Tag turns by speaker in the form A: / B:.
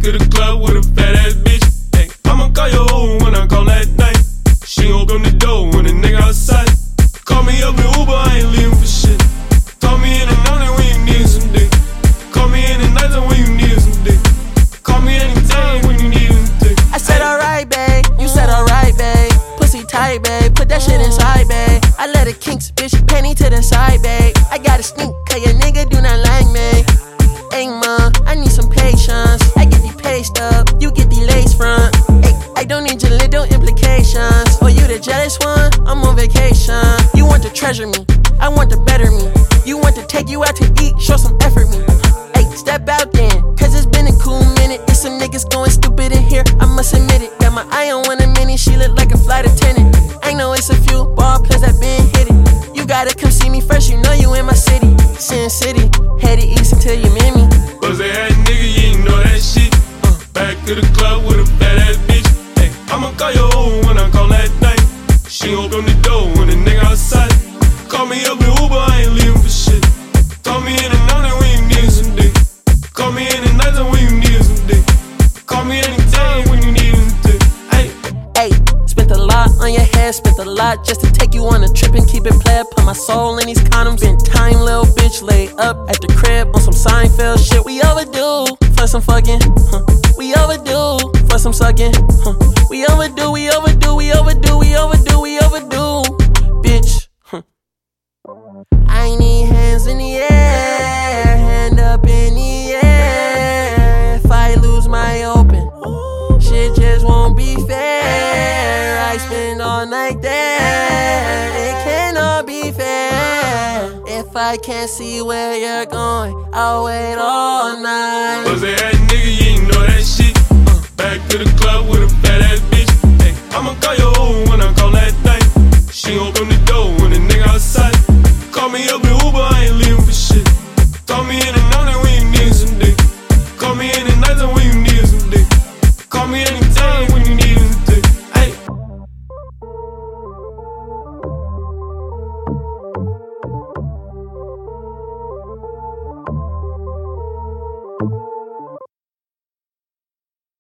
A: to the club with a fat ass bitch. Ay, I'ma call your hoe when I call that night. She open the door when the nigga outside. Call me up in Uber, I ain't leaving for shit. Call me in the morning when you need some dick. Call me in the night when you need some dick. Call me anytime when you need some dick.
B: I said alright, babe. You said alright, babe. Pussy tight, babe. Put that shit inside, babe. I let it kinks, bitch. Penny to the side, babe. I got a sneak, cause your nigga do not like me. Hey, ma, I need some patience. I get the paste up, you get the lace front. Ay, I don't need your little implications. Oh, you the jealous one? I'm on vacation. You want to treasure me, I want to better me. You want to take you out to eat, show some effort me. Hey, step out then, cause it's been a cool minute. There's some niggas going stupid in here, I must admit it. Got my eye on one a minute, she look like a flight attendant. I know it's a few ball players that been hit it. You gotta come see me first, you know you in my city. Sin City, headed east until you meet me.
A: Pussy ass nigga, you ain't know that shit. Back to the club with a fat ass bitch. Ay, I'ma call your hoe when I call that night. She open the door when the nigga outside. Call me up in Uber, I ain't leaving for shit. Call me in the morning when you need some dick. Call me in the night when you need some dick. Call me anytime when you need some dick.
B: Hey, spent a lot on your head, spent a lot just to take you on a trip and keep it player. Put my soul in these condoms. Been time, little bitch, laid up at the crib on some Seinfeld shit. We overdue for some fucking, we overdue for some sucking, we overdue, we overdue, we overdue, we overdue, we overdue, bitch. I need hands in the air, hand up in the air. If I lose my open, shit just won't be fair. I spend all night there, it cannot be fair. If I can't see where you're going, I'll wait all night.
A: Pussy ass nigga, you ain't know that shit. Back to the club with a fat ass bitch. Ay, I'ma call your hoe when I call that night. She open the door when the nigga outside. Call me up